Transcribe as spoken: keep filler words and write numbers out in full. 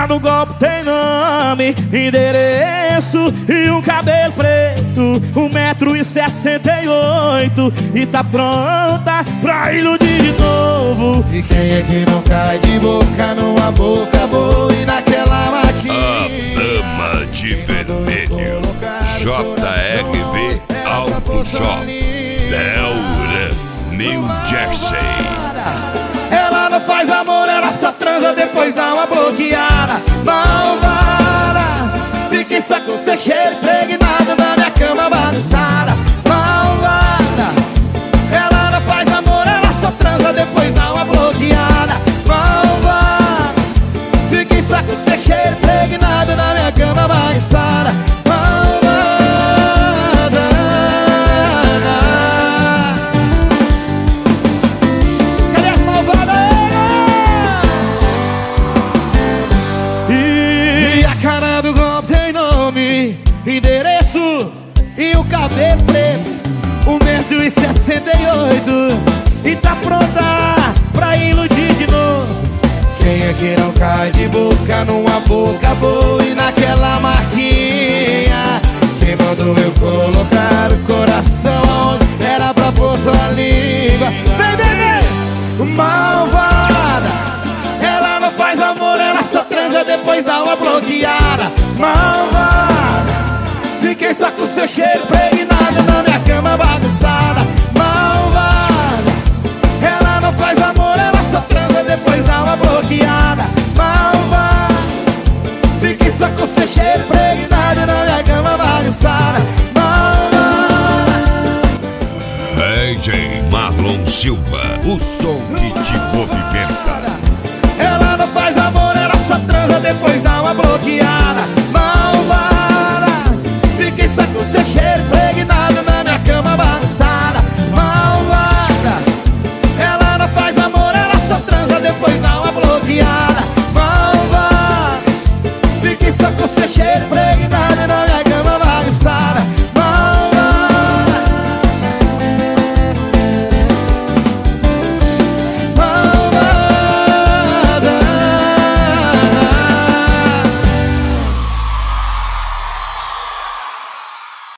no golpe tem nome, endereço e um cabelo preto, um metro e sessenta e oito, e tá pronta pra iludir de novo. E quem é que não cai de boca numa boca boa e naquela maquinha? A dama de vermelho, J R V Auto Shop, Delran, New Jersey. Ela não faz amor, ela só transa, depois dá uma bloqueada. Malvada, fiquei só com seu cheiro impregnado na minha cama bagunçada. Malvada, ela não faz amor, ela só transa, depois dá uma bloqueada. Malvada, fiquei só com seu cheiro impregnado na minha cama bagunçada. Endereço e o cabelo preto, um metro e sessenta e oito, e tá pronta pra iludir de novo. Quem é que não cai de boca numa boca boa e naquela marquinha? Quem mandou eu colocar o coração onde era pra pôr sua língua? Vem, vem, vem! Malvada, ela não faz amor, ela só transa, depois dá uma bloqueada. Malvada, fiquei só com seu cheiro impregnado na minha cama bagunçada. Malvada, ela não faz amor, ela só transa, depois dá uma bloqueada. Malvada, fiquei só com seu cheiro impregnado.